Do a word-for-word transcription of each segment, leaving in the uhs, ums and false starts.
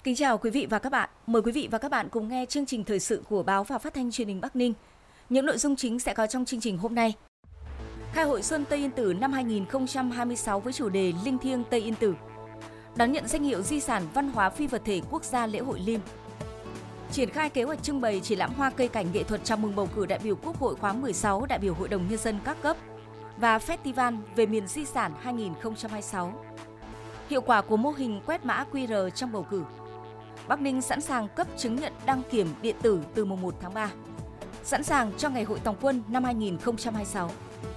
Kính chào quý vị và các bạn. Mời quý vị và các bạn cùng nghe chương trình thời sự của Báo và Phát thanh Truyền hình Bắc Ninh. Những nội dung chính sẽ có trong chương trình hôm nay. Khai hội Xuân Tây Yên Tử năm hai không hai sáu với chủ đề Linh thiêng Tây Yên Tử. Đón nhận danh hiệu Di sản Văn hóa Phi vật thể Quốc gia lễ hội Lim. Triển khai kế hoạch trưng bày triển lãm hoa cây cảnh nghệ thuật chào mừng bầu cử đại biểu Quốc hội khóa mười sáu, đại biểu Hội đồng Nhân dân các cấp và Festival về miền di sản hai không hai sáu. Hiệu quả của mô hình quét mã quy rờ trong bầu cử. Bắc Ninh sẵn sàng cấp chứng nhận đăng kiểm điện tử từ mùng một tháng ba. Sẵn sàng cho Ngày hội Tòng quân năm hai không hai sáu.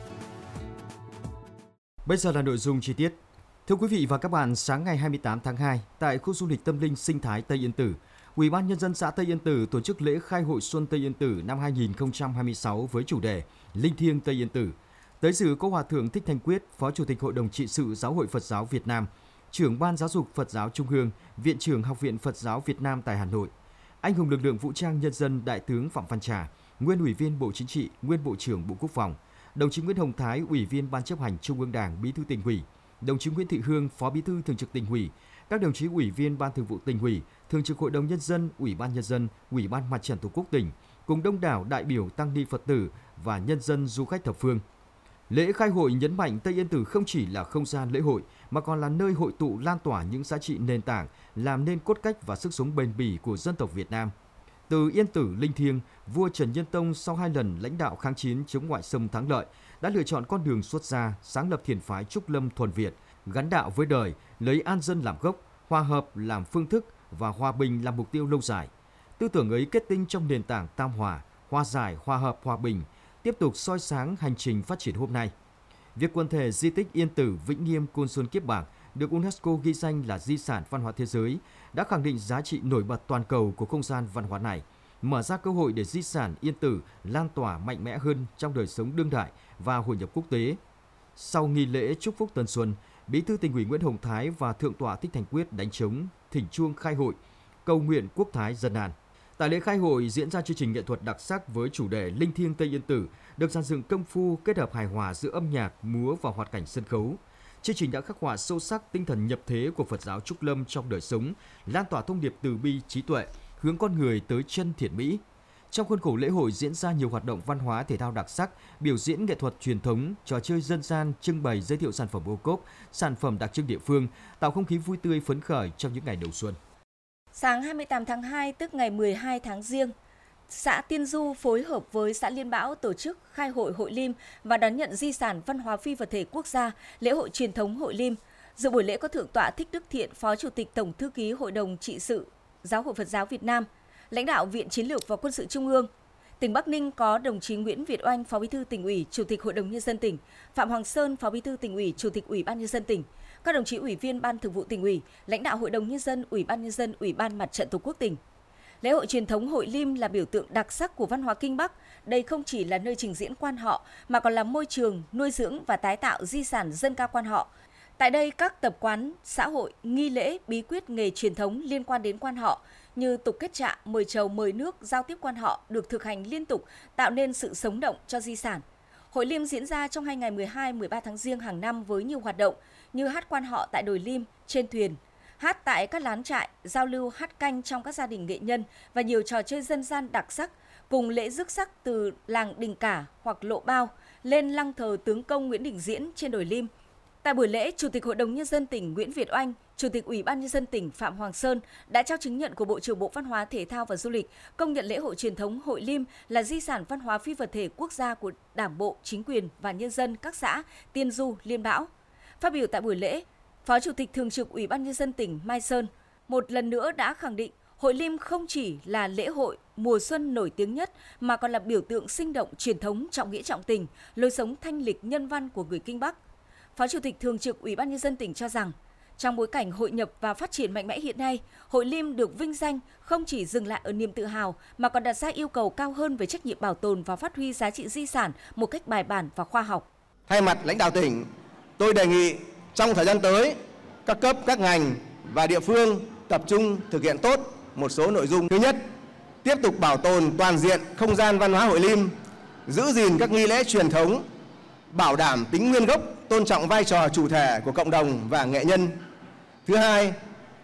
Bây giờ là nội dung chi tiết. Thưa quý vị và các bạn, sáng ngày hai mươi tám tháng hai, tại khu du lịch tâm linh sinh thái Tây Yên Tử, Ủy ban Nhân dân xã Tây Yên Tử tổ chức lễ khai hội Xuân Tây Yên Tử năm hai không hai sáu với chủ đề Linh thiêng Tây Yên Tử. Tới dự có Hòa thượng Thích Thanh Quyết, Phó Chủ tịch Hội đồng Trị sự Giáo hội Phật giáo Việt Nam, Trưởng Ban Giáo dục Phật giáo Trung ương, Viện trưởng Học viện Phật giáo Việt Nam tại Hà Nội, anh hùng lực lượng vũ trang nhân dân Đại tướng Phạm Văn Trà, nguyên Ủy viên Bộ Chính trị, nguyên Bộ trưởng Bộ Quốc phòng, đồng chí Nguyễn Hồng Thái, Ủy viên Ban chấp hành Trung ương Đảng, Bí thư Tỉnh ủy, đồng chí Nguyễn Thị Hương, Phó Bí thư Thường trực Tỉnh ủy, các đồng chí Ủy viên Ban Thường vụ Tỉnh ủy, Thường trực Hội đồng Nhân dân, Ủy ban Nhân dân, Ủy ban Mặt trận Tổ quốc tỉnh, cùng đông đảo đại biểu tăng ni Phật tử và nhân dân du khách thập phương. Lễ khai hội nhấn mạnh Tây Yên Tử không chỉ là không gian lễ hội mà còn là nơi hội tụ lan tỏa những giá trị nền tảng, làm nên cốt cách và sức sống bền bỉ của dân tộc Việt Nam. Từ Yên Tử linh thiêng, vua Trần Nhân Tông sau hai lần lãnh đạo kháng chiến chống ngoại xâm thắng lợi đã lựa chọn con đường xuất gia, sáng lập thiền phái Trúc Lâm thuần Việt, gắn đạo với đời, lấy an dân làm gốc, hòa hợp làm phương thức và hòa bình làm mục tiêu lâu dài. Tư tưởng ấy kết tinh trong nền tảng tam hòa, hòa giải, hòa hợp, hòa bình, tiếp tục soi sáng hành trình phát triển hôm nay. Việc quần thể di tích Yên Tử Vĩnh Nghiêm Côn Sơn Kiếp Bạc được UNESCO ghi danh là di sản văn hóa thế giới đã khẳng định giá trị nổi bật toàn cầu của không gian văn hóa này, mở ra cơ hội để di sản Yên Tử lan tỏa mạnh mẽ hơn trong đời sống đương đại và hội nhập quốc tế. Sau nghi lễ chúc phúc Tân Xuân, Bí thư Tỉnh ủy Nguyễn Hồng Thái và Thượng tọa Thích Thanh Quyết đánh trống, thỉnh chuông khai hội, cầu nguyện quốc thái dân an. Tại lễ khai hội diễn ra chương trình nghệ thuật đặc sắc với chủ đề Linh thiêng Tây Yên Tử, được dàn dựng công phu kết hợp hài hòa giữa âm nhạc, múa và hoạt cảnh sân khấu. Chương trình đã khắc họa sâu sắc tinh thần nhập thế của Phật giáo Trúc Lâm trong đời sống, lan tỏa thông điệp từ bi trí tuệ, hướng con người tới chân thiện mỹ. Trong khuôn khổ lễ hội diễn ra nhiều hoạt động văn hóa thể thao đặc sắc, biểu diễn nghệ thuật truyền thống, trò chơi dân gian, trưng bày giới thiệu sản phẩm ô cốp, sản phẩm đặc trưng địa phương, tạo không khí vui tươi phấn khởi trong những ngày đầu xuân. Sáng hai mươi tám tháng hai, tức ngày mười hai tháng Giêng, xã Tiên Du phối hợp với xã Liên Bão tổ chức khai hội Hội Lim và đón nhận di sản văn hóa phi vật thể quốc gia, lễ hội truyền thống Hội Lim. Dự buổi lễ có Thượng tọa Thích Đức Thiện, Phó Chủ tịch Tổng thư ký Hội đồng Trị sự Giáo hội Phật giáo Việt Nam, lãnh đạo Viện Chiến lược và Quân sự Trung ương. Tỉnh Bắc Ninh có đồng chí Nguyễn Việt Oanh, Phó Bí thư Tỉnh ủy, Chủ tịch Hội đồng Nhân dân tỉnh, Phạm Hoàng Sơn, Phó Bí thư Tỉnh ủy, Chủ tịch Ủy ban Nhân dân tỉnh, các đồng chí Ủy viên Ban Thường vụ Tỉnh ủy, lãnh đạo Hội đồng Nhân dân, Ủy ban Nhân dân, Ủy ban Mặt trận Tổ quốc tỉnh. Lễ hội truyền thống Hội Lim là biểu tượng đặc sắc của văn hóa Kinh Bắc. Đây không chỉ là nơi trình diễn quan họ mà còn là môi trường nuôi dưỡng và tái tạo di sản dân ca quan họ. Tại đây, các tập quán xã hội, nghi lễ, bí quyết nghề truyền thống liên quan đến quan họ như tục kết trạ, mời trầu, mời nước, giao tiếp quan họ được thực hành liên tục, tạo nên sự sống động cho di sản. Hội Lim diễn ra trong hai ngày mười hai, mười ba tháng Giêng hàng năm với nhiều hoạt động như hát quan họ tại đồi Lim, trên thuyền, hát tại các lán trại, giao lưu hát canh trong các gia đình nghệ nhân và nhiều trò chơi dân gian đặc sắc, cùng lễ rước sắc từ làng Đình Cả hoặc Lộ Bao lên lăng thờ tướng công Nguyễn Đình Diễn trên đồi Lim. Tại buổi lễ, Chủ tịch Hội đồng Nhân dân tỉnh Nguyễn Việt Oanh, Chủ tịch Ủy ban Nhân dân tỉnh Phạm Hoàng Sơn đã trao chứng nhận của Bộ trưởng Bộ Văn hóa Thể thao và Du lịch công nhận lễ hội truyền thống Hội Lim là di sản văn hóa phi vật thể quốc gia của Đảng bộ, chính quyền và nhân dân các xã Tiên Du, Liên Bão. Phát biểu tại buổi lễ, Phó Chủ tịch Thường trực Ủy ban Nhân dân tỉnh Mai Sơn một lần nữa đã khẳng định Hội Lim không chỉ là lễ hội mùa xuân nổi tiếng nhất mà còn là biểu tượng sinh động truyền thống trọng nghĩa trọng tình, lối sống thanh lịch nhân văn của người Kinh Bắc. Phó Chủ tịch Thường trực Ủy ban Nhân dân tỉnh cho rằng, trong bối cảnh hội nhập và phát triển mạnh mẽ hiện nay, Hội Lim được vinh danh không chỉ dừng lại ở niềm tự hào mà còn đặt ra yêu cầu cao hơn về trách nhiệm bảo tồn và phát huy giá trị di sản một cách bài bản và khoa học. Thay mặt lãnh đạo tỉnh, tôi đề nghị trong thời gian tới, các cấp, các ngành và địa phương tập trung thực hiện tốt một số nội dung. Thứ nhất, tiếp tục bảo tồn toàn diện không gian văn hóa Hội Lim, giữ gìn các nghi lễ truyền thống, bảo đảm tính nguyên gốc, tôn trọng vai trò chủ thể của cộng đồng và nghệ nhân. Thứ hai,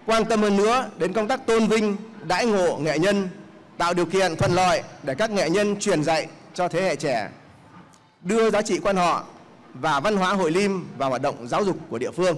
quan tâm hơn nữa đến công tác tôn vinh, đãi ngộ nghệ nhân, tạo điều kiện thuận lợi để các nghệ nhân truyền dạy cho thế hệ trẻ, đưa giá trị quan họ và văn hóa hội lim vào hoạt động giáo dục của địa phương.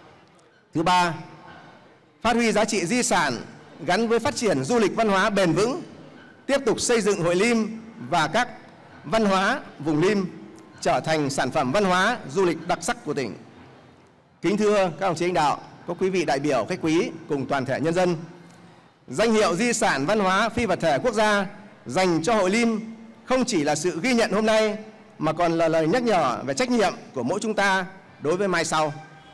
Thứ ba, phát huy giá trị di sản gắn với phát triển du lịch văn hóa bền vững, tiếp tục xây dựng hội lim và các văn hóa vùng lim trở thành sản phẩm văn hóa du lịch đặc sắc của tỉnh. Kính thưa các đồng chí lãnh đạo, các quý vị đại biểu, khách quý cùng toàn thể nhân dân, danh hiệu di sản văn hóa phi vật thể quốc gia dành cho hội lim không chỉ là sự ghi nhận hôm nay mà còn là lời nhắc nhở về trách nhiệm của mỗi chúng ta đối với mai sau.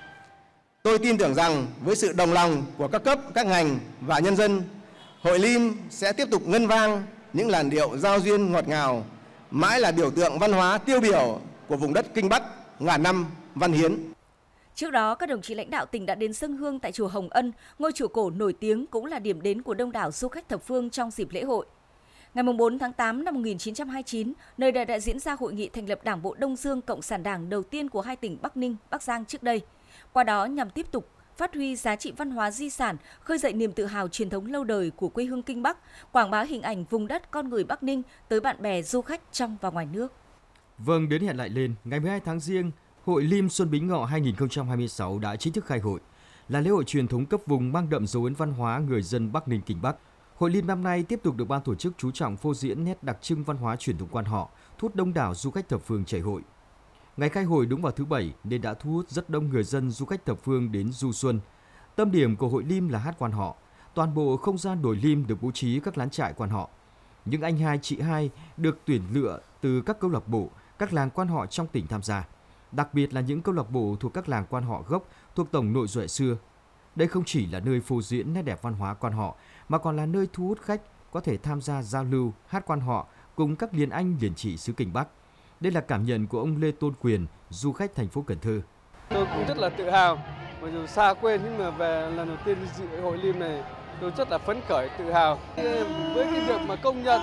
Tôi tin tưởng rằng với sự đồng lòng của các cấp, các ngành và nhân dân, hội lim sẽ tiếp tục ngân vang những làn điệu giao duyên ngọt ngào, mãi là biểu tượng văn hóa tiêu biểu của vùng đất Kinh Bắc ngàn năm văn hiến. Trước đó, các đồng chí lãnh đạo tỉnh đã đến dâng hương tại chùa Hồng Ân, ngôi chùa cổ nổi tiếng cũng là điểm đến của đông đảo du khách thập phương trong dịp lễ hội. Ngày bốn tháng tám năm một nghìn chín trăm hai mươi chín, nơi đây đã diễn ra hội nghị thành lập Đảng bộ Đông Dương Cộng sản Đảng đầu tiên của hai tỉnh Bắc Ninh, Bắc Giang trước đây. Qua đó nhằm tiếp tục phát huy giá trị văn hóa di sản, khơi dậy niềm tự hào truyền thống lâu đời của quê hương Kinh Bắc, quảng bá hình ảnh vùng đất con người Bắc Ninh tới bạn bè du khách trong và ngoài nước. Vâng, đến hẹn lại lên, ngày mười hai tháng Giêng, Hội Lim Xuân Bính Ngọ hai nghìn không trăm hai mươi sáu đã chính thức khai hội, là lễ hội truyền thống cấp vùng mang đậm dấu ấn văn hóa người dân Bắc Ninh Kinh Bắc. Hội Lim năm nay tiếp tục được ban tổ chức chú trọng phô diễn nét đặc trưng văn hóa truyền thống quan họ, thu hút đông đảo du khách thập phương chảy hội. Ngày khai hội đúng vào thứ Bảy nên đã thu hút rất đông người dân du khách thập phương đến du xuân. Tâm điểm của Hội Lim là hát quan họ. Toàn bộ không gian đồi lim được bố trí các lán trại quan họ. Những anh hai chị hai được tuyển lựa từ các câu lạc bộ, các làng quan họ trong tỉnh tham gia. Đặc biệt là những câu lạc bộ thuộc các làng quan họ gốc thuộc tổng nội duệ xưa. Đây không chỉ là nơi phô diễn nét đẹp văn hóa quan họ mà còn là nơi thu hút khách có thể tham gia giao lưu hát quan họ cùng các liền anh liền chị xứ Kinh Bắc. Đây là cảm nhận của ông Lê Tôn Quyền, du khách thành phố Cần Thơ. Tôi cũng rất là tự hào, mặc dù xa quê nhưng mà về lần đầu tiên dự hội Lim này tôi rất là phấn khởi, tự hào. Với cái việc mà công nhận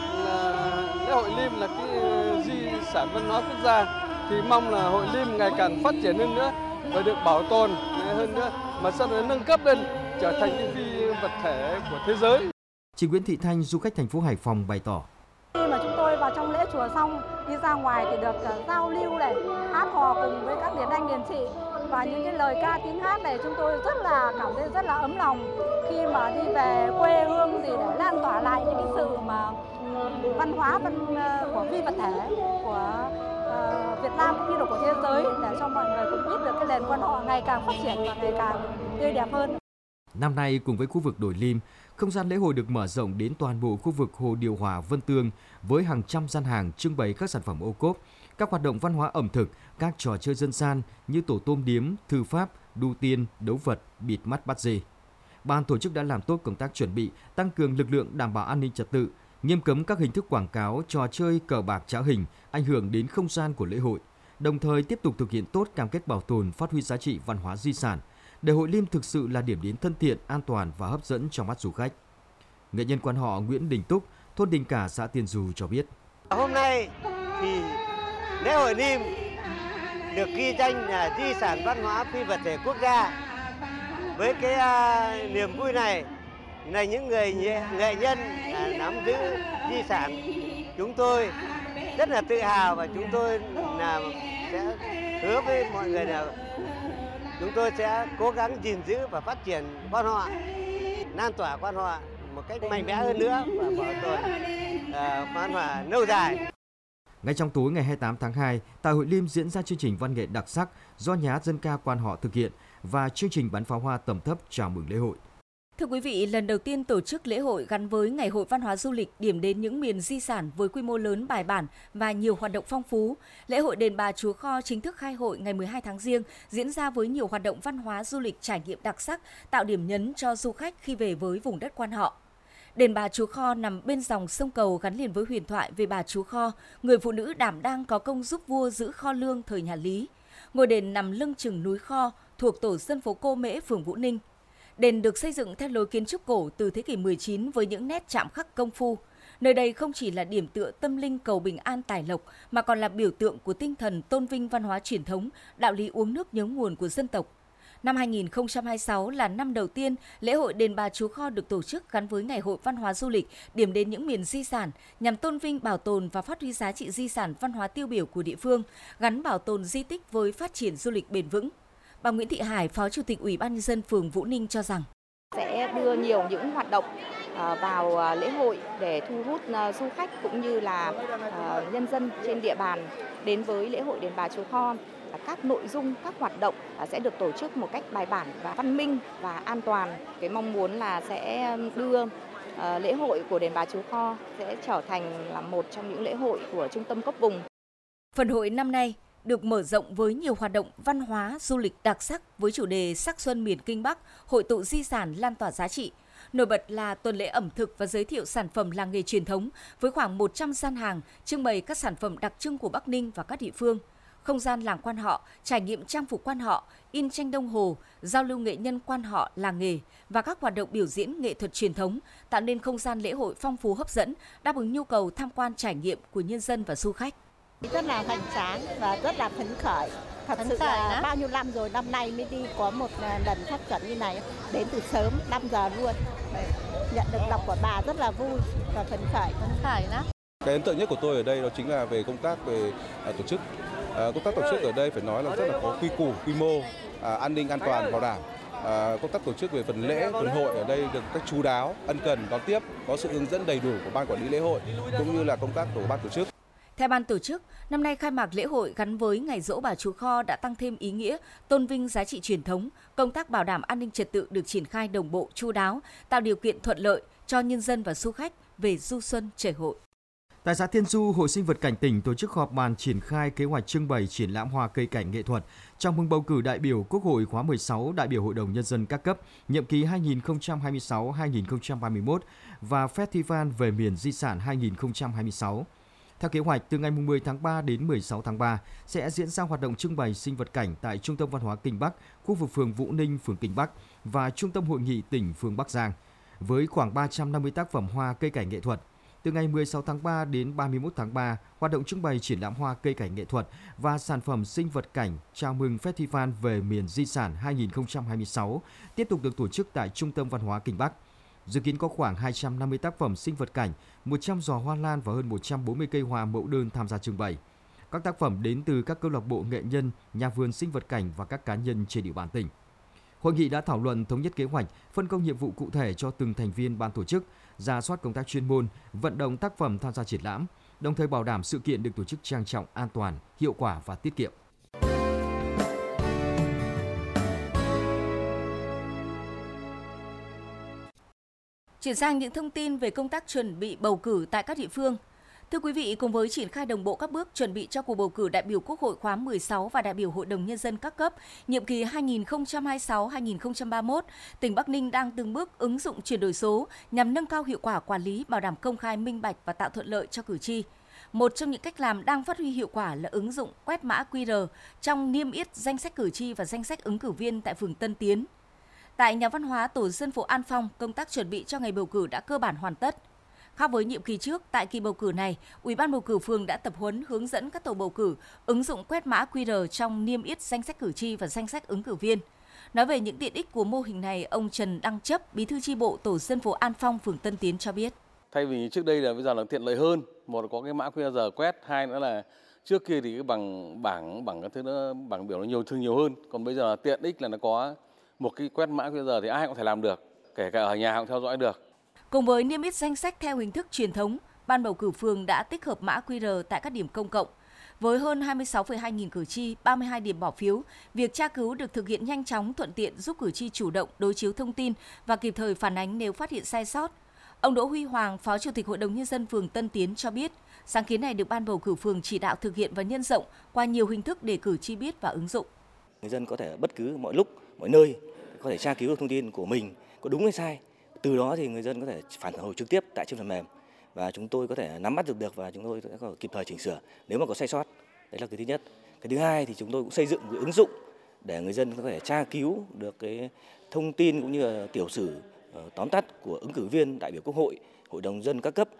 là lễ hội Lim là cái di sản văn hóa quốc gia thì mong là hội Lim ngày càng phát triển hơn nữa và được bảo tồn hơn nữa, mà sau đó nâng cấp lên trở thành cái phi vật thể của thế giới. Chị Nguyễn Thị Thanh, du khách thành phố Hải Phòng bày tỏ. Khi mà chúng tôi vào trong lễ chùa xong, đi ra ngoài thì được uh, giao lưu này, hát hò cùng với các điển anh điển chị và những cái lời ca tiếng hát này chúng tôi rất là cảm thấy rất là ấm lòng khi mà đi về quê hương thì để lan tỏa lại những cái sự mà um, văn hóa văn uh, của phi vật thể của uh, Việt Nam cũng như là của thế giới để cho mọi người cũng biết được cái nền quan họ ngày càng phát triển và ngày càng tươi đẹp hơn. Năm nay cùng với khu vực đồi lim, không gian lễ hội được mở rộng đến toàn bộ khu vực hồ điều hòa Vân Tương với hàng trăm gian hàng trưng bày các sản phẩm ô cốp, các hoạt động văn hóa ẩm thực, các trò chơi dân gian như tổ tôm điếm, thư pháp, đu tiên, đấu vật, bịt mắt bắt dê. Ban tổ chức đã làm tốt công tác chuẩn bị, tăng cường lực lượng đảm bảo an ninh trật tự, nghiêm cấm các hình thức quảng cáo, trò chơi cờ bạc trá hình ảnh hưởng đến không gian của lễ hội, đồng thời tiếp tục thực hiện tốt cam kết bảo tồn, phát huy giá trị văn hóa di sản, để hội Lim thực sự là điểm đến thân thiện, an toàn và hấp dẫn trong mắt du khách. Nghệ nhân quan họ Nguyễn Đình Túc, thôn Đình Cả, xã Tiên Du cho biết. Hôm nay thì lễ hội Lim được ghi danh là di sản văn hóa phi vật thể quốc gia. Với cái uh, niềm vui này là những người nghệ nhân uh, nắm giữ di sản, chúng tôi rất là tự hào và chúng tôi là sẽ hứa với mọi người là chúng tôi sẽ cố gắng gìn giữ và phát triển quan họ, lan tỏa quan họ một cách mạnh mẽ hơn nữa và bảo tồn uh, văn hóa lâu dài. Ngay trong tối ngày hai mươi tám tháng hai, tại Hội Lim diễn ra chương trình văn nghệ đặc sắc do Nhà hát dân ca quan họ thực hiện và chương trình bắn pháo hoa tầm thấp chào mừng lễ hội. Thưa quý vị, lần đầu tiên tổ chức lễ hội gắn với Ngày hội Văn hóa Du lịch điểm đến những miền di sản với quy mô lớn, bài bản và nhiều hoạt động phong phú. Lễ hội Đền Bà Chúa Kho chính thức khai hội ngày mười hai tháng Giêng, diễn ra với nhiều hoạt động văn hóa du lịch trải nghiệm đặc sắc, tạo điểm nhấn cho du khách khi về với vùng đất quan họ. Đền Bà Chúa Kho nằm bên dòng sông Cầu gắn liền với huyền thoại về bà Chúa Kho, người phụ nữ đảm đang có công giúp vua giữ kho lương thời nhà Lý. Ngôi đền nằm lưng chừng núi Kho, thuộc tổ dân phố Cô Mễ, phường Vũ Ninh. Đền được xây dựng theo lối kiến trúc cổ từ thế kỷ mười chín với những nét chạm khắc công phu. Nơi đây không chỉ là điểm tựa tâm linh cầu bình an tài lộc mà còn là biểu tượng của tinh thần tôn vinh văn hóa truyền thống, đạo lý uống nước nhớ nguồn của dân tộc. Năm hai nghìn không trăm hai mươi sáu là năm đầu tiên lễ hội Đền Bà Chúa Kho được tổ chức gắn với Ngày hội Văn hóa Du lịch, điểm đến những miền di sản, nhằm tôn vinh, bảo tồn và phát huy giá trị di sản văn hóa tiêu biểu của địa phương, gắn bảo tồn di tích với phát triển du lịch bền vững. Bà Nguyễn Thị Hải, Phó Chủ tịch Ủy ban nhân dân phường Vũ Ninh cho rằng sẽ đưa nhiều những hoạt động vào lễ hội để thu hút du khách cũng như là nhân dân trên địa bàn đến với lễ hội Đền Bà Chúa Kho. Các nội dung, các hoạt động sẽ được tổ chức một cách bài bản và văn minh và an toàn. Cái mong muốn là sẽ đưa lễ hội của Đền Bà Chúa Kho sẽ trở thành là một trong những lễ hội của trung tâm cấp vùng. Phần hội năm nay được mở rộng với nhiều hoạt động văn hóa, du lịch đặc sắc với chủ đề Sắc xuân miền Kinh Bắc, hội tụ di sản lan tỏa giá trị. Nổi bật là tuần lễ ẩm thực và giới thiệu sản phẩm làng nghề truyền thống với khoảng một trăm gian hàng trưng bày các sản phẩm đặc trưng của Bắc Ninh và các địa phương. Không gian làng quan họ, trải nghiệm trang phục quan họ, in tranh đồng hồ, giao lưu nghệ nhân quan họ làng nghề và các hoạt động biểu diễn nghệ thuật truyền thống tạo nên không gian lễ hội phong phú hấp dẫn, đáp ứng nhu cầu tham quan trải nghiệm của nhân dân và du khách. Rất là hoành tráng và rất là phấn khởi. Thật phấn sự khởi là đó. Bao nhiêu năm rồi, năm nay mới đi có một lần phát chuẩn như này, đến từ sớm năm giờ luôn. Nhận được lọc của bà rất là vui và phấn khởi. Phấn khởi đó. Cái ấn tượng nhất của tôi ở đây đó chính là về công tác về à, tổ chức. À, công tác tổ chức ở đây phải nói là rất là có quy củ, quy mô, à, an ninh an toàn bảo đảm. À, công tác tổ chức về phần lễ, phần hội ở đây được cách chú đáo, ân cần, đón tiếp, có sự hướng dẫn đầy đủ của ban quản lý lễ hội cũng như là công tác của ban tổ chức. Theo ban tổ chức, năm nay khai mạc lễ hội gắn với Ngày Giỗ Bà Chúa Kho đã tăng thêm ý nghĩa, tôn vinh giá trị truyền thống, công tác bảo đảm an ninh trật tự được triển khai đồng bộ, chu đáo, tạo điều kiện thuận lợi cho nhân dân và du khách về du xuân chảy hội. Tại xã Tiên Du, Hội Sinh vật Cảnh tỉnh tổ chức họp bàn triển khai kế hoạch trưng bày triển lãm hoa cây cảnh nghệ thuật chào mừng bầu cử đại biểu Quốc hội khóa mười sáu, đại biểu Hội đồng Nhân dân các cấp, nhiệm kỳ hai nghìn không trăm hai mươi sáu đến hai nghìn không trăm ba mươi mốt và Festival về miền di sản hai nghìn không trăm hai mươi sáu. Theo kế hoạch, từ ngày mười tháng ba đến mười sáu tháng ba sẽ diễn ra hoạt động trưng bày sinh vật cảnh tại Trung tâm Văn hóa Kinh Bắc, khu vực phường Vũ Ninh, phường Kinh Bắc và Trung tâm Hội nghị tỉnh phường Bắc Giang, với khoảng ba trăm năm mươi tác phẩm hoa cây cảnh nghệ thuật. Từ ngày mười sáu tháng ba đến ba mươi mốt tháng ba, hoạt động trưng bày triển lãm hoa cây cảnh nghệ thuật và sản phẩm sinh vật cảnh chào mừng Festival về miền di sản hai nghìn không trăm hai mươi sáu tiếp tục được tổ chức tại Trung tâm Văn hóa Kinh Bắc. Dự kiến có khoảng hai trăm năm mươi tác phẩm sinh vật cảnh, một trăm giò hoa lan và hơn một trăm bốn mươi cây hoa mẫu đơn tham gia trưng bày. Các tác phẩm đến từ các câu lạc bộ nghệ nhân, nhà vườn sinh vật cảnh và các cá nhân trên địa bàn tỉnh. Hội nghị đã thảo luận thống nhất kế hoạch, phân công nhiệm vụ cụ thể cho từng thành viên ban tổ chức, rà soát công tác chuyên môn, vận động tác phẩm tham gia triển lãm, đồng thời bảo đảm sự kiện được tổ chức trang trọng, an toàn, hiệu quả và tiết kiệm. Chuyển sang những thông tin về công tác chuẩn bị bầu cử tại các địa phương. Thưa quý vị, cùng với triển khai đồng bộ các bước chuẩn bị cho cuộc bầu cử đại biểu Quốc hội khóa mười sáu và đại biểu Hội đồng Nhân dân các cấp, nhiệm kỳ hai nghìn không trăm hai mươi sáu đến hai nghìn không trăm ba mươi mốt, tỉnh Bắc Ninh đang từng bước ứng dụng chuyển đổi số nhằm nâng cao hiệu quả quản lý, bảo đảm công khai, minh bạch và tạo thuận lợi cho cử tri. Một trong những cách làm đang phát huy hiệu quả là ứng dụng quét mã quy rờ trong niêm yết danh sách cử tri và danh sách ứng cử viên tại phường Tân Tiến. Tại nhà văn hóa tổ dân phố An Phong, công tác chuẩn bị cho ngày bầu cử đã cơ bản hoàn tất. Khác với nhiệm kỳ trước, tại kỳ bầu cử này, Ủy ban bầu cử phường đã tập huấn hướng dẫn các tổ bầu cử ứng dụng quét mã quy rờ trong niêm yết danh sách cử tri và danh sách ứng cử viên. Nói về những tiện ích của mô hình này, ông Trần Đăng Chấp, Bí thư chi bộ tổ dân phố An Phong, phường Tân Tiến cho biết. Thay vì trước đây là bây giờ là tiện lợi hơn, một là có cái mã quy rờ quét, hai nữa là trước kia thì cái bằng bảng bảng các thứ nó bảng biểu nó nhiều thương nhiều hơn, còn bây giờ là tiện ích là nó có một cái quét mã quy rờ thì ai cũng thể làm được, kể cả ở nhà cũng theo dõi được. Cùng với niêm yết danh sách theo hình thức truyền thống, ban bầu cử phường đã tích hợp mã quy rờ tại các điểm công cộng. Với hơn hai mươi sáu phẩy hai nghìn cử tri, ba mươi hai điểm bỏ phiếu, việc tra cứu được thực hiện nhanh chóng, thuận tiện, giúp cử tri chủ động đối chiếu thông tin và kịp thời phản ánh nếu phát hiện sai sót. Ông Đỗ Huy Hoàng, Phó Chủ tịch Hội đồng Nhân dân phường Tân Tiến cho biết, sáng kiến này được ban bầu cử phường chỉ đạo thực hiện và nhân rộng qua nhiều hình thức để cử tri biết và ứng dụng. Người dân có thể bất cứ mọi lúc, mọi nơi có thể tra cứu được thông tin của mình có đúng hay sai. Từ đó thì người dân có thể phản hồi trực tiếp tại trên phần mềm và chúng tôi có thể nắm bắt được được và chúng tôi sẽ có kịp thời chỉnh sửa nếu mà có sai sót. Đấy là cái thứ nhất. Cái thứ hai thì chúng tôi cũng xây dựng một ứng dụng để người dân có thể tra cứu được cái thông tin cũng như là tiểu sử tóm tắt của ứng cử viên đại biểu Quốc hội, Hội đồng Nhân dân các cấp.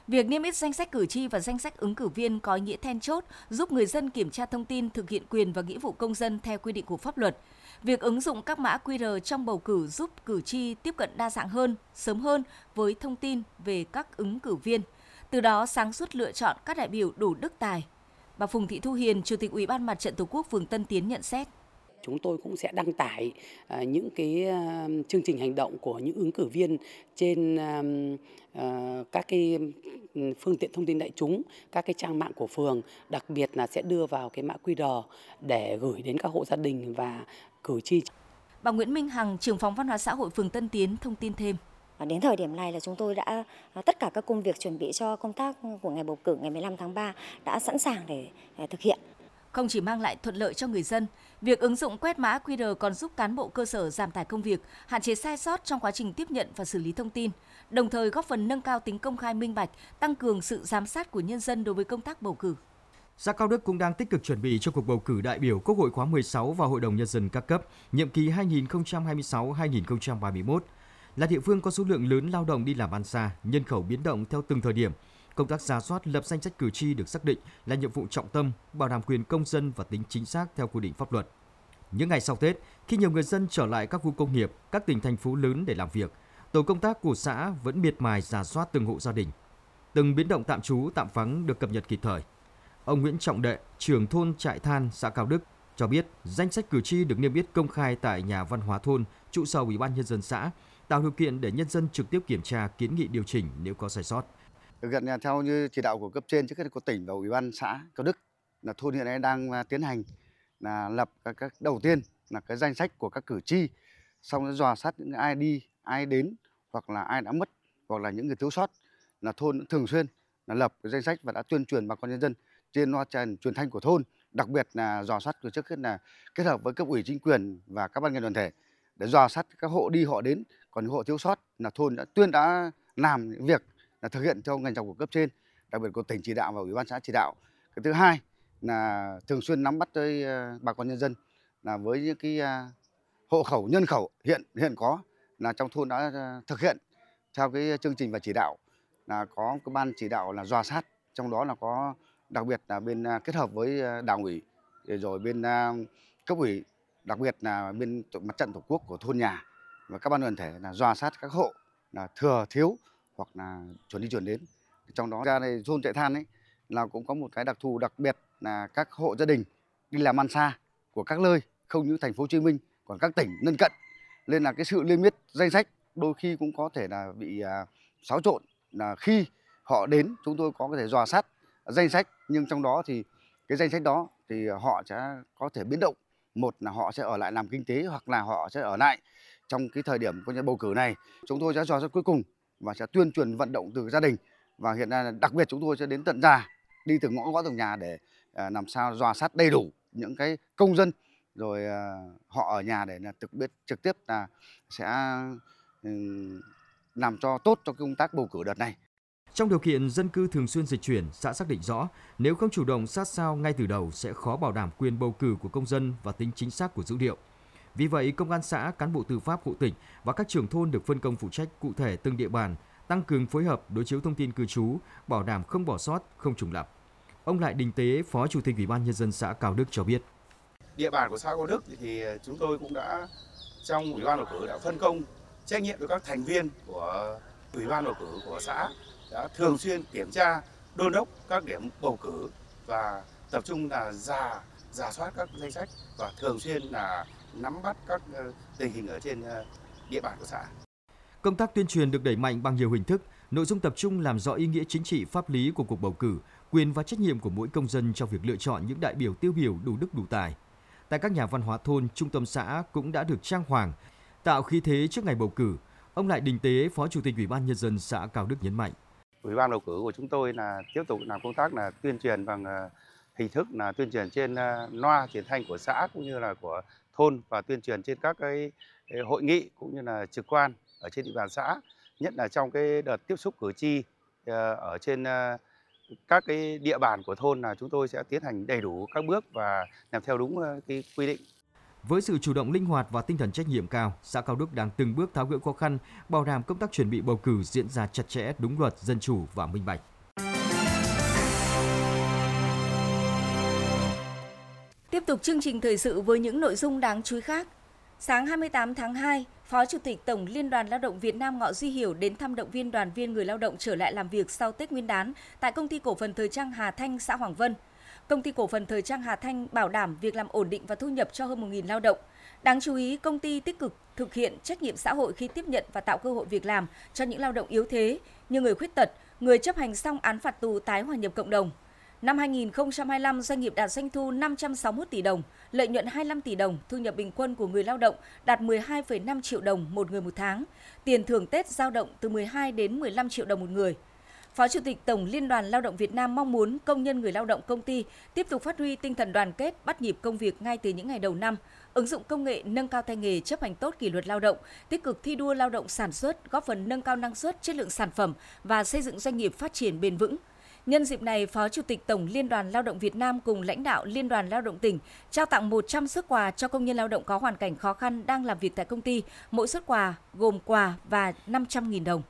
Việc niêm yết danh sách cử tri và danh sách ứng cử viên có ý nghĩa then chốt giúp người dân kiểm tra thông tin, thực hiện quyền và nghĩa vụ công dân theo quy định của pháp luật. Việc ứng dụng các mã quy rờ trong bầu cử giúp cử tri tiếp cận đa dạng hơn, sớm hơn với thông tin về các ứng cử viên, từ đó sáng suốt lựa chọn các đại biểu đủ đức tài. Bà Phùng Thị Thu Hiền, Chủ tịch Ủy ban Mặt trận Tổ quốc phường Tân Tiến nhận xét. Chúng tôi cũng sẽ đăng tải uh, những cái uh, chương trình hành động của những ứng cử viên trên uh, uh, các cái phương tiện thông tin đại chúng, các cái trang mạng của phường, đặc biệt là sẽ đưa vào cái mã quy rờ để gửi đến các hộ gia đình và cử tri. Bà Nguyễn Minh Hằng, trưởng phòng văn hóa xã hội phường Tân Tiến thông tin thêm. Đến thời điểm này là chúng tôi đã tất cả các công việc chuẩn bị cho công tác của ngày bầu cử ngày mười lăm tháng ba đã sẵn sàng để, để thực hiện. Không chỉ mang lại thuận lợi cho người dân, việc ứng dụng quét mã quy rờ còn giúp cán bộ cơ sở giảm tải công việc, hạn chế sai sót trong quá trình tiếp nhận và xử lý thông tin, đồng thời góp phần nâng cao tính công khai minh bạch, tăng cường sự giám sát của nhân dân đối với công tác bầu cử. Xã Cao Đức cũng đang tích cực chuẩn bị cho cuộc bầu cử đại biểu Quốc hội khóa mười sáu và Hội đồng Nhân dân các cấp, nhiệm kỳ hai nghìn không trăm hai mươi sáu đến hai nghìn không trăm ba mươi mốt. Là địa phương có số lượng lớn lao động đi làm ăn xa, nhân khẩu biến động theo từng thời điểm. Công tác rà soát lập danh sách cử tri được xác định là nhiệm vụ trọng tâm, bảo đảm quyền công dân và tính chính xác theo quy định pháp luật. Những ngày sau Tết, khi nhiều người dân trở lại các khu công nghiệp, các tỉnh thành phố lớn để làm việc, tổ công tác của xã vẫn miệt mài rà soát từng hộ gia đình. Từng biến động tạm trú, tạm vắng được cập nhật kịp thời. Ông Nguyễn Trọng Đệ, trưởng thôn Trại Than, xã Cao Đức cho biết danh sách cử tri được niêm yết công khai tại nhà văn hóa thôn, trụ sở Ủy ban Nhân dân xã, tạo điều kiện để nhân dân trực tiếp kiểm tra, kiến nghị điều chỉnh nếu có sai sót. Thực hiện theo như chỉ đạo của cấp trên trước hết của tỉnh và Ủy ban xã Cao Đức, là thôn hiện nay đang tiến hành là lập các, các đầu tiên là cái danh sách của các cử tri, xong rồi dò sát những ai đi, ai đến hoặc là ai đã mất hoặc là những người thiếu sót, là thôn thường xuyên là lập cái danh sách và đã tuyên truyền bà con nhân dân trên loa truyền thanh của thôn, đặc biệt là dò sát trước hết là kết hợp với cấp ủy chính quyền và các ban ngành đoàn thể để dò sát các hộ đi họ đến, còn những hộ thiếu sót là thôn đã tuyên đã làm những việc là thực hiện theo ngành dọc của cấp trên, đặc biệt của tỉnh chỉ đạo và Ủy ban xã chỉ đạo. Cái thứ hai là thường xuyên nắm bắt tới bà con nhân dân là với những cái hộ khẩu nhân khẩu hiện hiện có là trong thôn đã thực hiện theo cái chương trình và chỉ đạo, là có cái ban chỉ đạo là dò sát, trong đó là có đặc biệt là bên kết hợp với đảng ủy rồi bên cấp ủy, đặc biệt là bên mặt trận tổ quốc của thôn nhà và các ban đoàn thể là dò sát các hộ là thừa thiếu hoặc là chuẩn đi chuẩn đến. Trong đó ra đây thôn Trại Than ấy là cũng có một cái đặc thù đặc biệt là các hộ gia đình đi làm ăn xa của các nơi, không những thành phố Hồ Chí Minh còn các tỉnh lân cận, nên là cái sự niêm yết danh sách đôi khi cũng có thể là bị uh, xáo trộn, là khi họ đến chúng tôi có thể dò sát danh sách, nhưng trong đó thì cái danh sách đó thì họ sẽ có thể biến động, một là họ sẽ ở lại làm kinh tế hoặc là họ sẽ ở lại trong cái thời điểm của bầu cử này. Chúng tôi sẽ dò sát cuối cùng và sẽ tuyên truyền vận động từ gia đình, và hiện nay đặc biệt chúng tôi sẽ đến tận nhà, đi từ ngõ gõ từng nhà để uh, làm sao dò sát đầy đủ những cái công dân, rồi uh, họ ở nhà để là thực biết trực tiếp là sẽ uh, làm cho tốt cho công tác bầu cử đợt này. Trong điều kiện dân cư thường xuyên dịch chuyển, xã xác định rõ nếu không chủ động sát sao ngay từ đầu sẽ khó bảo đảm quyền bầu cử của công dân và tính chính xác của dữ liệu. Vì vậy, công an xã, cán bộ tư pháp hộ tỉnh và các trưởng thôn được phân công phụ trách cụ thể từng địa bàn, tăng cường phối hợp đối chiếu thông tin cư trú, bảo đảm không bỏ sót, không trùng lặp. Ông Lại Đình Tế, Phó Chủ tịch Ủy ban Nhân dân xã Cao Đức cho biết. Địa bàn của xã Cao Đức thì chúng tôi cũng đã trong Ủy ban bầu cử đã phân công trách nhiệm với các thành viên của Ủy ban bầu cử của xã đã thường xuyên kiểm tra, đôn đốc các điểm bầu cử và tập trung là rà rà soát các danh sách và thường xuyên là nắm bắt các tình hình ở trên địa bàn của xã. Công tác tuyên truyền được đẩy mạnh bằng nhiều hình thức, nội dung tập trung làm rõ ý nghĩa chính trị pháp lý của cuộc bầu cử, quyền và trách nhiệm của mỗi công dân trong việc lựa chọn những đại biểu tiêu biểu đủ đức đủ tài. Tại các nhà văn hóa thôn, trung tâm xã cũng đã được trang hoàng, tạo khí thế trước ngày bầu cử. Ông Lại Đình Tế, Phó Chủ tịch Ủy ban Nhân dân xã Cao Đức nhấn mạnh. Ủy ban bầu cử của chúng tôi là tiếp tục làm công tác là tuyên truyền bằng hình thức là tuyên truyền trên loa truyền thanh của xã cũng như là của thôn, và tuyên truyền trên các cái hội nghị cũng như là trực quan ở trên địa bàn xã, nhất là trong cái đợt tiếp xúc cử tri ở trên các cái địa bàn của thôn là chúng tôi sẽ tiến hành đầy đủ các bước và làm theo đúng cái quy định. Với sự chủ động linh hoạt và tinh thần trách nhiệm cao, xã Cao Đức đang từng bước tháo gỡ khó khăn, bảo đảm công tác chuẩn bị bầu cử diễn ra chặt chẽ, đúng luật, dân chủ và minh bạch. Tiếp tục chương trình thời sự với những nội dung đáng chú ý khác. Sáng hai mươi tám tháng hai, Phó Chủ tịch Tổng Liên đoàn Lao động Việt Nam Ngọ Duy Hiểu đến thăm động viên đoàn viên người lao động trở lại làm việc sau Tết Nguyên đán tại Công ty Cổ phần Thời trang Hà Thanh, xã Hoàng Vân. Công ty Cổ phần Thời trang Hà Thanh bảo đảm việc làm ổn định và thu nhập cho hơn một nghìn lao động. Đáng chú ý, công ty tích cực thực hiện trách nhiệm xã hội khi tiếp nhận và tạo cơ hội việc làm cho những lao động yếu thế như người khuyết tật, người chấp hành xong án phạt tù tái hòa nhập cộng đồng. Năm hai nghìn không trăm hai mươi lăm, doanh nghiệp đạt doanh thu năm trăm sáu mươi mốt tỷ đồng, lợi nhuận hai mươi lăm tỷ đồng, thu nhập bình quân của người lao động đạt mười hai phẩy năm triệu đồng một người một tháng, tiền thưởng Tết dao động từ mười hai đến mười lăm triệu đồng một người. Phó Chủ tịch Tổng Liên đoàn Lao động Việt Nam mong muốn công nhân người lao động công ty tiếp tục phát huy tinh thần đoàn kết, bắt nhịp công việc ngay từ những ngày đầu năm, ứng dụng công nghệ nâng cao tay nghề, chấp hành tốt kỷ luật lao động, tích cực thi đua lao động sản xuất, góp phần nâng cao năng suất, chất lượng sản phẩm và xây dựng doanh nghiệp phát triển bền vững. Nhân dịp này, Phó Chủ tịch Tổng Liên đoàn Lao động Việt Nam cùng lãnh đạo Liên đoàn Lao động tỉnh trao tặng một trăm suất quà cho công nhân lao động có hoàn cảnh khó khăn đang làm việc tại công ty, mỗi suất quà gồm quà và năm trăm nghìn đồng.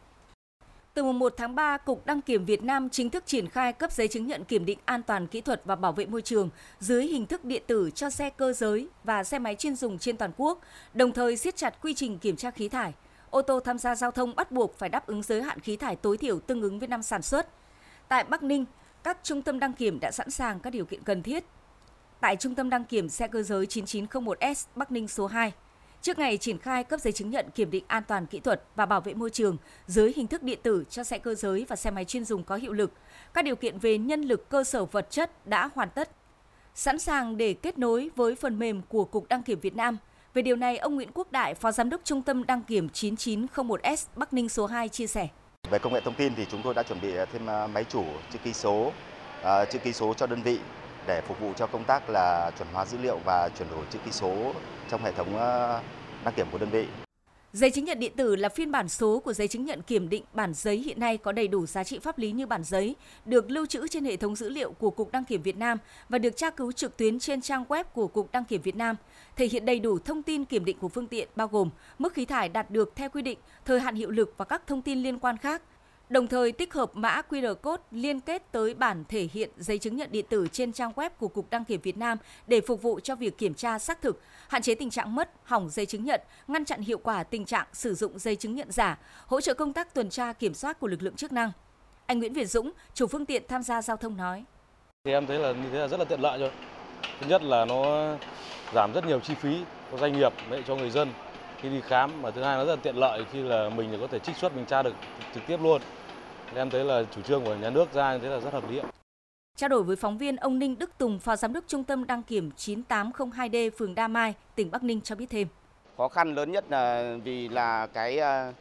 Từ mùng một tháng ba, Cục Đăng kiểm Việt Nam chính thức triển khai cấp giấy chứng nhận kiểm định an toàn kỹ thuật và bảo vệ môi trường dưới hình thức điện tử cho xe cơ giới và xe máy chuyên dùng trên toàn quốc, đồng thời siết chặt quy trình kiểm tra khí thải. Ô tô tham gia giao thông bắt buộc phải đáp ứng giới hạn khí thải tối thiểu tương ứng với năm sản xuất. Tại Bắc Ninh, các trung tâm đăng kiểm đã sẵn sàng các điều kiện cần thiết. Tại Trung tâm đăng kiểm xe cơ giới chín chín không một S Bắc Ninh số hai, trước ngày triển khai cấp giấy chứng nhận kiểm định an toàn kỹ thuật và bảo vệ môi trường dưới hình thức điện tử cho xe cơ giới và xe máy chuyên dùng có hiệu lực, các điều kiện về nhân lực, cơ sở vật chất đã hoàn tất, sẵn sàng để kết nối với phần mềm của Cục Đăng kiểm Việt Nam. Về điều này, ông Nguyễn Quốc Đại, Phó Giám đốc Trung tâm đăng kiểm chín chín không một S Bắc Ninh số hai chia sẻ. Về công nghệ thông tin thì chúng tôi đã chuẩn bị thêm máy chủ, chữ ký số, chữ ký số cho đơn vị để phục vụ cho công tác là chuẩn hóa dữ liệu và chuyển đổi chữ ký số trong hệ thống đăng kiểm của đơn vị. Giấy chứng nhận điện tử là phiên bản số của giấy chứng nhận kiểm định bản giấy hiện nay có đầy đủ giá trị pháp lý như bản giấy, được lưu trữ trên hệ thống dữ liệu của Cục Đăng kiểm Việt Nam và được tra cứu trực tuyến trên trang web của Cục Đăng kiểm Việt Nam, thể hiện đầy đủ thông tin kiểm định của phương tiện bao gồm mức khí thải đạt được theo quy định, thời hạn hiệu lực và các thông tin liên quan khác. Đồng thời tích hợp mã quy rờ code liên kết tới bản thể hiện giấy chứng nhận điện tử trên trang web của Cục Đăng kiểm Việt Nam để phục vụ cho việc kiểm tra xác thực, hạn chế tình trạng mất, hỏng giấy chứng nhận, ngăn chặn hiệu quả tình trạng sử dụng giấy chứng nhận giả, hỗ trợ công tác tuần tra kiểm soát của lực lượng chức năng. Anh Nguyễn Việt Dũng, chủ phương tiện tham gia giao thông nói: Thì em thấy là như thế là rất là tiện lợi rồi. Thứ nhất là nó giảm rất nhiều chi phí cho doanh nghiệp, cho người dân khi đi khám, và thứ hai nó rất là tiện lợi khi là mình có thể trích xuất mình tra được trực tiếp luôn. Em thấy là chủ trương của nhà nước ra như thế là rất hợp lý. Trao đổi với phóng viên, ông Ninh Đức Tùng, Phó Giám đốc Trung tâm đăng kiểm chín tám không hai D phường Đa Mai, tỉnh Bắc Ninh cho biết thêm. Khó khăn lớn nhất là vì là cái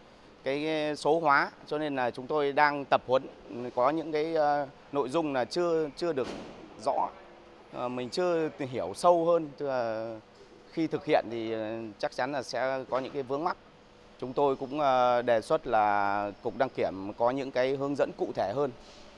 cái số hóa, cho nên là chúng tôi đang tập huấn, có những cái nội dung là chưa chưa được rõ, mình chưa hiểu sâu hơn, tức là khi thực hiện thì chắc chắn là sẽ có những cái vướng mắc. Chúng tôi cũng đề xuất là Cục Đăng kiểm có những cái hướng dẫn cụ thể hơn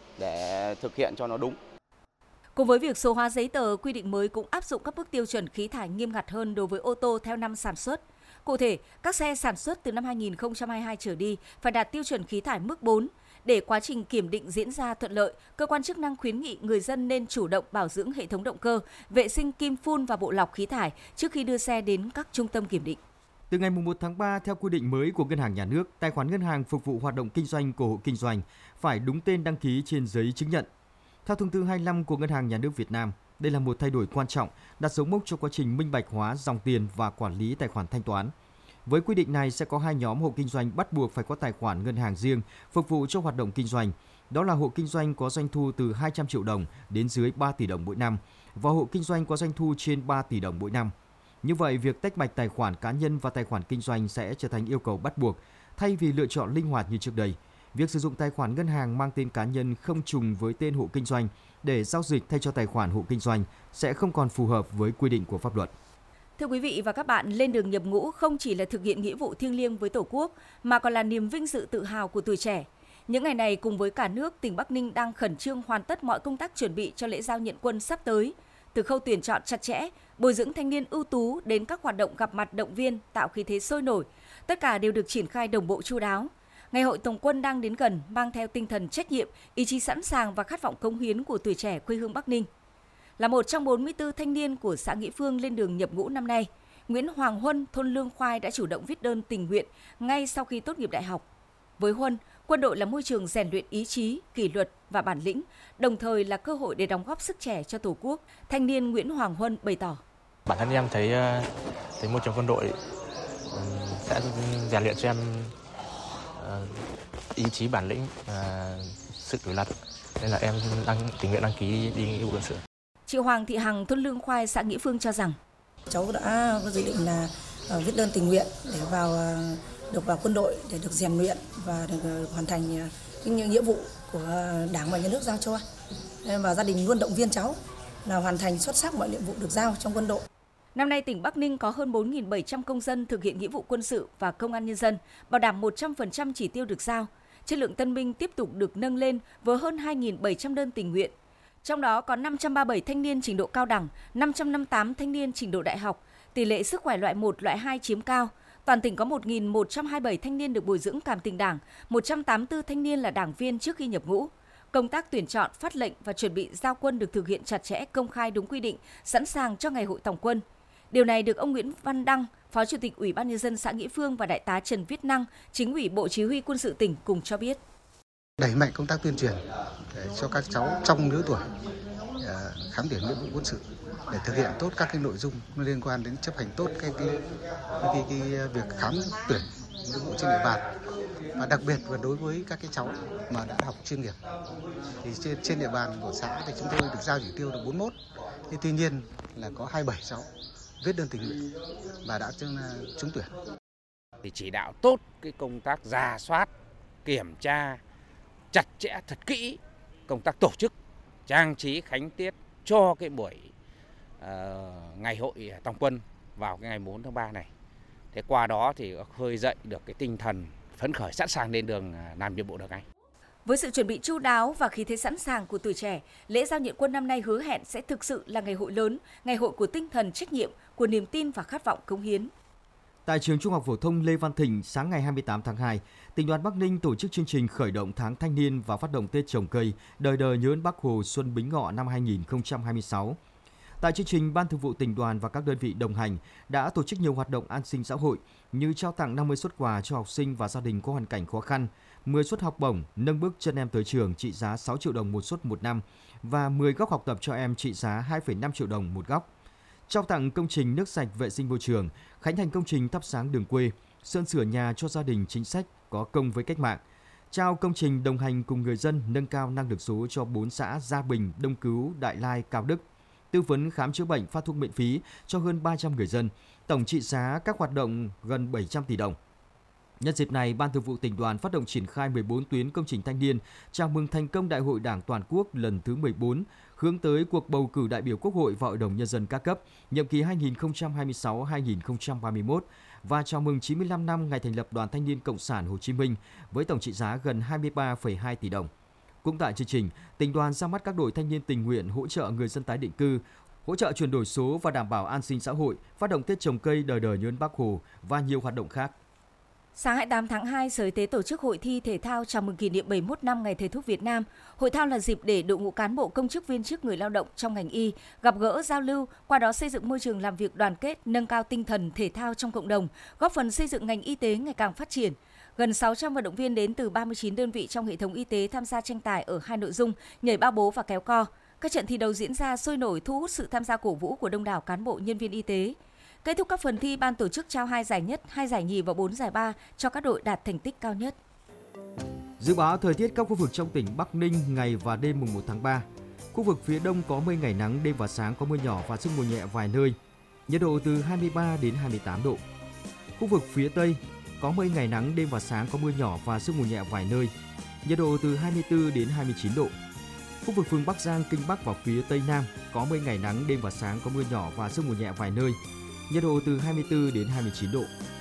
để thực hiện cho nó đúng. Cùng với việc số hóa giấy tờ, quy định mới cũng áp dụng các mức tiêu chuẩn khí thải nghiêm ngặt hơn đối với ô tô theo năm sản xuất. Cụ thể, các xe sản xuất từ năm hai nghìn không trăm hai mươi hai trở đi phải đạt tiêu chuẩn khí thải mức bốn. Để quá trình kiểm định diễn ra thuận lợi, cơ quan chức năng khuyến nghị người dân nên chủ động bảo dưỡng hệ thống động cơ, vệ sinh kim phun và bộ lọc khí thải trước khi đưa xe đến các trung tâm kiểm định. Từ ngày mùng một tháng ba, theo quy định mới của Ngân hàng Nhà nước, tài khoản ngân hàng phục vụ hoạt động kinh doanh của hộ kinh doanh phải đúng tên đăng ký trên giấy chứng nhận. Theo thông tư hai mươi lăm của Ngân hàng Nhà nước Việt Nam, đây là một thay đổi quan trọng, đặt dấu mốc cho quá trình minh bạch hóa dòng tiền và quản lý tài khoản thanh toán. Với quy định này sẽ có hai nhóm hộ kinh doanh bắt buộc phải có tài khoản ngân hàng riêng phục vụ cho hoạt động kinh doanh. Đó là hộ kinh doanh có doanh thu từ hai trăm triệu đồng đến dưới ba tỷ đồng mỗi năm và hộ kinh doanh có doanh thu trên ba tỷ đồng mỗi năm. Như vậy, việc tách bạch tài khoản cá nhân và tài khoản kinh doanh sẽ trở thành yêu cầu bắt buộc, thay vì lựa chọn linh hoạt như trước đây. Việc sử dụng tài khoản ngân hàng mang tên cá nhân không trùng với tên hộ kinh doanh để giao dịch thay cho tài khoản hộ kinh doanh sẽ không còn phù hợp với quy định của pháp luật. Thưa quý vị và các bạn, lên đường nhập ngũ không chỉ là thực hiện nghĩa vụ thiêng liêng với Tổ quốc, mà còn là niềm vinh dự tự hào của tuổi trẻ. Những ngày này, cùng với cả nước, tỉnh Bắc Ninh đang khẩn trương hoàn tất mọi công tác chuẩn bị cho lễ giao nhận quân sắp tới. Từ khâu tuyển chọn chặt chẽ, bồi dưỡng thanh niên ưu tú đến các hoạt động gặp mặt động viên, tạo khí thế sôi nổi, tất cả đều được triển khai đồng bộ chu đáo. Ngày hội tổng quân đang đến gần, mang theo tinh thần trách nhiệm, ý chí sẵn sàng và khát vọng cống hiến của tuổi trẻ quê hương Bắc Ninh. Là một trong bốn mươi tư thanh niên của xã Nghĩa Phương lên đường nhập ngũ năm nay, Nguyễn Hoàng Huân, thôn Lương Khoai đã chủ động viết đơn tình nguyện ngay sau khi tốt nghiệp đại học. Với Huân, quân đội là môi trường rèn luyện ý chí, kỷ luật và bản lĩnh, đồng thời là cơ hội để đóng góp sức trẻ cho Tổ quốc. Thanh niên Nguyễn Hoàng Huân bày tỏ. Bản thân em thấy, thấy môi trường quân đội sẽ rèn luyện cho em ý chí, bản lĩnh, sự kỷ luật, nên là em đăng tình nguyện đăng ký đi nghĩa vụ quân sự. Chị Hoàng Thị Hằng, thôn Lương Khoai, xã Nghĩa Phương cho rằng cháu đã có dự định là viết đơn tình nguyện để vào được vào quân đội để được rèn luyện và được hoàn thành những nghĩa vụ của Đảng và Nhà nước giao cho. Và gia đình luôn động viên cháu là hoàn thành xuất sắc mọi nhiệm vụ được giao trong quân đội. Năm nay, tỉnh Bắc Ninh có hơn bốn nghìn bảy trăm công dân thực hiện nghĩa vụ quân sự và công an nhân dân, bảo đảm một trăm phần trăm chỉ tiêu được giao. Chất lượng tân binh tiếp tục được nâng lên với hơn hai nghìn bảy trăm đơn tình nguyện. Trong đó có năm trăm ba mươi bảy thanh niên trình độ cao đẳng, năm trăm năm mươi tám thanh niên trình độ đại học, tỷ lệ sức khỏe loại một, loại hai chiếm cao. Toàn tỉnh có một nghìn một trăm hai mươi bảy thanh niên được bồi dưỡng cảm tình Đảng, một trăm tám mươi tư thanh niên là đảng viên trước khi nhập ngũ. Công tác tuyển chọn, phát lệnh và chuẩn bị giao quân được thực hiện chặt chẽ, công khai đúng quy định, sẵn sàng cho ngày hội tổng quân. Điều này được ông Nguyễn Văn Đăng, Phó Chủ tịch Ủy ban Nhân dân xã Nghĩa Phương và Đại tá Trần Viết Năng, Chính ủy Bộ Chỉ huy Quân sự tỉnh cùng cho biết. Đẩy mạnh công tác tuyên truyền để cho các cháu trong lứa tuổi khám tuyển nghĩa vụ quân sự để thực hiện tốt các cái nội dung liên quan đến chấp hành tốt cái cái, cái, cái, cái việc khám tuyển nghĩa vụ trên địa bàn, và đặc biệt là đối với các cái cháu mà đã học chuyên nghiệp thì trên, trên địa bàn của xã thì chúng tôi được giao chỉ tiêu được bốn mươi mốt, thế tuy nhiên là có hai mươi bảy cháu viết đơn tình nguyện và đã trúng tuyển. Thì chỉ đạo tốt cái công tác rà soát, kiểm tra chặt chẽ thật kỹ công tác tổ chức trang trí khánh tiết cho cái buổi uh, ngày hội tổng quân vào cái ngày bốn tháng ba này. Thế qua đó thì khơi dậy được cái tinh thần phấn khởi sẵn sàng lên đường làm nhiệm vụ được ngay. Với sự chuẩn bị chu đáo và khí thế sẵn sàng của tuổi trẻ, lễ giao nhận quân năm nay hứa hẹn sẽ thực sự là ngày hội lớn, ngày hội của tinh thần trách nhiệm, của niềm tin và khát vọng cống hiến. Tại trường Trung học phổ thông Lê Văn Thịnh, sáng ngày hai mươi tám tháng hai, Tỉnh đoàn Bắc Ninh tổ chức chương trình khởi động tháng thanh niên và phát động Tết trồng cây, đời đời nhớ ơn Bác Hồ Xuân Bính Ngọ năm hai nghìn không trăm hai mươi sáu. Tại chương trình, Ban Thường vụ Tỉnh đoàn và các đơn vị đồng hành đã tổ chức nhiều hoạt động an sinh xã hội như trao tặng năm mươi suất quà cho học sinh và gia đình có hoàn cảnh khó khăn, mười suất học bổng nâng bước chân em tới trường trị giá sáu triệu đồng một suất một năm và mười góc học tập cho em trị giá hai phẩy năm triệu đồng một góc. Trao tặng công trình nước sạch vệ sinh môi trường, khánh thành công trình thắp sáng đường quê, sơn sửa nhà cho gia đình chính sách có công với cách mạng. Trao công trình đồng hành cùng người dân nâng cao năng lực số cho bốn xã Gia Bình, Đông Cứu, Đại Lai, Cao Đức. Tư vấn khám chữa bệnh, phát thuốc miễn phí cho hơn ba trăm người dân, tổng trị giá các hoạt động gần bảy trăm tỷ đồng. Nhân dịp này, Ban Thường vụ Tỉnh đoàn phát động triển khai mười bốn tuyến công trình thanh niên, chào mừng thành công Đại hội Đảng toàn quốc lần thứ mười bốn, hướng tới cuộc bầu cử đại biểu Quốc hội và Hội đồng Nhân dân các cấp, nhiệm kỳ hai nghìn không trăm hai mươi sáu đến hai nghìn không trăm ba mươi mốt và chào mừng chín mươi lăm năm ngày thành lập Đoàn Thanh niên Cộng sản Hồ Chí Minh với tổng trị giá gần hai mươi ba phẩy hai tỷ đồng. Cũng tại chương trình, Tỉnh đoàn ra mắt các đội thanh niên tình nguyện hỗ trợ người dân tái định cư, hỗ trợ chuyển đổi số và đảm bảo an sinh xã hội, phát động Tết trồng cây đời đời nhớ ơn Bác Hồ và nhiều hoạt động khác. Sáng hai mươi tám tháng hai, Sở Y tế tổ chức hội thi thể thao chào mừng kỷ niệm bảy mươi mốt năm Ngày Thầy thuốc Việt Nam. Hội thao là dịp để đội ngũ cán bộ, công chức, viên chức, người lao động trong ngành y gặp gỡ, giao lưu, qua đó xây dựng môi trường làm việc đoàn kết, nâng cao tinh thần thể thao trong cộng đồng, góp phần xây dựng ngành y tế ngày càng phát triển. Gần sáu trăm vận động viên đến từ ba mươi chín đơn vị trong hệ thống y tế tham gia tranh tài ở hai nội dung nhảy bao bố và kéo co. Các trận thi đấu diễn ra sôi nổi, thu hút sự tham gia cổ vũ của đông đảo cán bộ, nhân viên y tế. Kết thúc các phần thi, ban tổ chức trao hai giải nhất, hai giải nhì và bốn giải ba cho các đội đạt thành tích cao nhất. Dự báo thời tiết các khu vực trong tỉnh Bắc Ninh ngày và đêm mùng một tháng ba. Khu vực phía đông có mây, ngày nắng, đêm và sáng có mưa nhỏ và sương mù nhẹ vài nơi. Nhiệt độ từ hai mươi ba đến hai mươi tám độ. Khu vực phía tây có mây, ngày nắng, đêm và sáng có mưa nhỏ và sương mù nhẹ vài nơi. Nhiệt độ từ hai mươi tư đến hai mươi chín độ. Khu vực phường Bắc Giang, Kinh Bắc và phía tây nam có mây, ngày nắng, đêm và sáng có mưa nhỏ và sương mù nhẹ vài nơi. Nhiệt độ từ hai mươi tư đến hai mươi chín độ.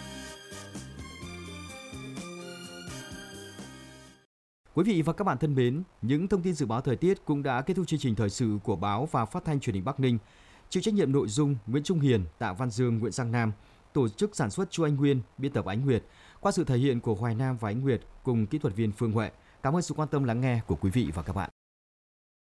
Quý vị và các bạn thân mến, những thông tin dự báo thời tiết cũng đã kết thúc chương trình thời sự của báo và phát thanh truyền hình Bắc Ninh. Chịu trách nhiệm nội dung Nguyễn Trung Hiền, Tạ Văn Dương, Nguyễn Giang Nam, tổ chức sản xuất Chu Anh Nguyên, biên tập Ánh Nguyệt, qua sự thể hiện của Hoài Nam và Ánh Nguyệt cùng kỹ thuật viên Phương Huệ. Cảm ơn sự quan tâm lắng nghe của quý vị và các bạn.